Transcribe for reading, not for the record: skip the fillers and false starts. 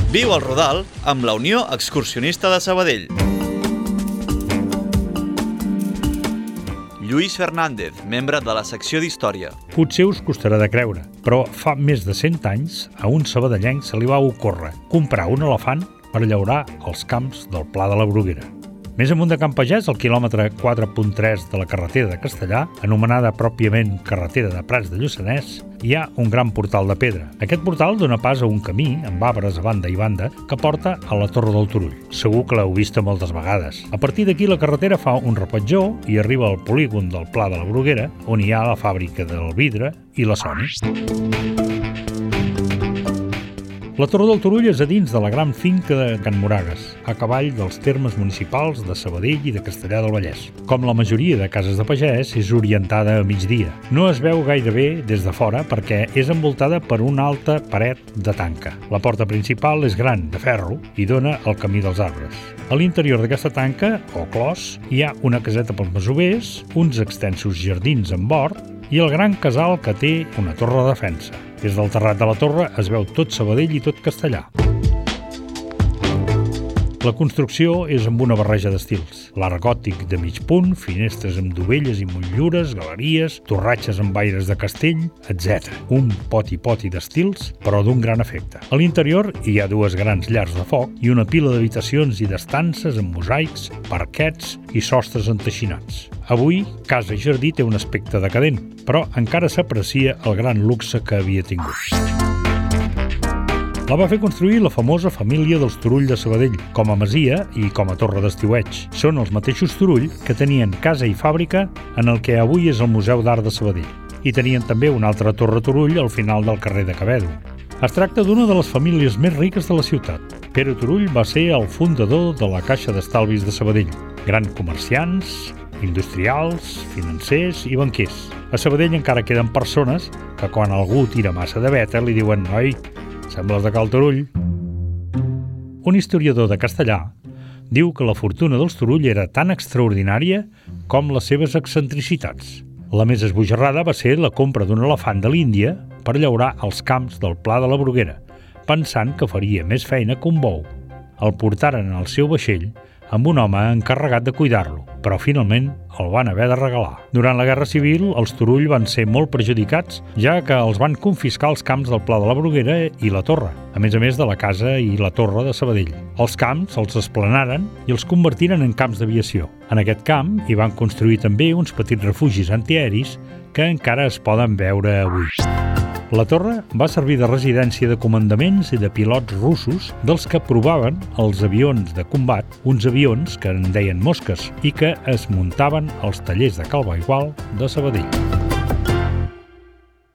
Viu al Rodal amb la Unió Excursionista de Sabadell. Lluís Fernández, membre de la secció d'Història. Potser us costarà de creure, però fa més de 100 anys a un sabadellenc se li va ocórrer comprar un elefant per llaurar els camps del Pla de la Bruguera. Més amunt de Can Pagès, al quilòmetre 4.3 de la carretera de Castellà, anomenada pròpiament carretera de Prats de Lluçanès, hi ha un gran portal de pedra. Aquest portal dona pas a un camí, amb arbres a banda i banda, que porta a la Torre del Turull. Segur que l'heu vista moltes vegades. A partir d'aquí la carretera fa un repetjó i arriba al polígon del Pla de la Bruguera, on hi ha la fàbrica del vidre i la Sony. La Torre del Turull és a dins de la gran finca de Can Moragues, a cavall dels termes municipals de Sabadell i de Castellar del Vallès. Com la majoria de cases de pagès, és orientada a migdia. No es veu gaire bé des de fora perquè és envoltada per una alta paret de tanca. La porta principal és gran, de ferro, i dona al camí dels arbres. A l'interior d'aquesta tanca, o clos, hi ha una caseta pels masovers, uns extensos jardins amb hort i el gran casal que té una torre de defensa. Des del terrat de la torre es veu tot Sabadell i tot Castellà. La construcció és amb una barreja d'estils. L'art gòtic de mig punt, finestres amb dovelles i motllures, galeries, torratges amb aires de castell, etc. Un poti-poti d'estils, però d'un gran efecte. A l'interior hi ha dues grans llars de foc i una pila d'habitacions i d'estances amb mosaics, parquets i sostres enteixinats. Avui, casa i jardí té un aspecte decadent, però encara s'aprecia el gran luxe que havia tingut. La va fer construir la famosa família dels Turull de Sabadell, com a masia i com a torre d'estiueig. Són els mateixos Turull que tenien casa i fàbrica en el que avui és el Museu d'Art de Sabadell. I tenien també una altra torre Turull al final del carrer de Quevedo. Es tracta d'una de les famílies més riques de la ciutat. Pere Turull va ser el fundador de la Caixa d'Estalvis de Sabadell. Grans comerciants, industrials, financers i banquers. A Sabadell encara queden persones que quan algú tira massa de veta li diuen «Oi, sembles de Cal Turull». Un historiador de Castellà diu que la fortuna dels Turull era tan extraordinària com les seves excentricitats. La més esbojarrada va ser la compra d'un elefant de l'Índia per llaurar els camps del Pla de la Bruguera, pensant que faria més feina que un bou. El portaren al seu vaixell amb un home encarregat de cuidar-lo, però finalment el van haver de regalar. Durant la Guerra Civil, els Turull van ser molt perjudicats, ja que els van confiscar els camps del Pla de la Bruguera i la Torre, a més de la casa i la torre de Sabadell. Els camps els esplanaren i els convertiren en camps d'aviació. En aquest camp hi van construir també uns petits refugis antiaeris que encara es poden veure avui. La torre va servir de residència de comandaments i de pilots russos dels que provaven els avions de combat, uns avions que en deien mosques i que es muntaven als tallers de Cal Baigual de Sabadell.